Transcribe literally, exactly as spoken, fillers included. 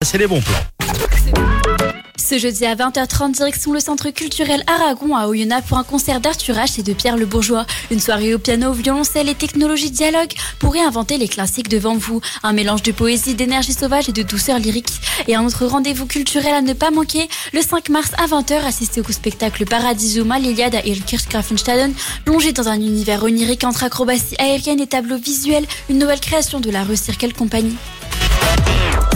c'est les bons plans. Ce jeudi à vingt heures trente, direction le centre culturel Aragon à Oyonnax pour un concert d'Arthur H et de Pierre Le Bourgeois. Une soirée au piano, au violoncelle et technologie dialogue pour réinventer les classiques devant vous. Un mélange de poésie, d'énergie sauvage et de douceur lyrique. Et un autre rendez-vous culturel à ne pas manquer, le cinq mars à vingt heures, assistez au spectacle Paradisuma, l'Iliade à Irlkirch-Grafenstaden, plongé dans un univers onirique entre acrobatie aérienne et tableaux visuels, une nouvelle création de la rue Circle Company.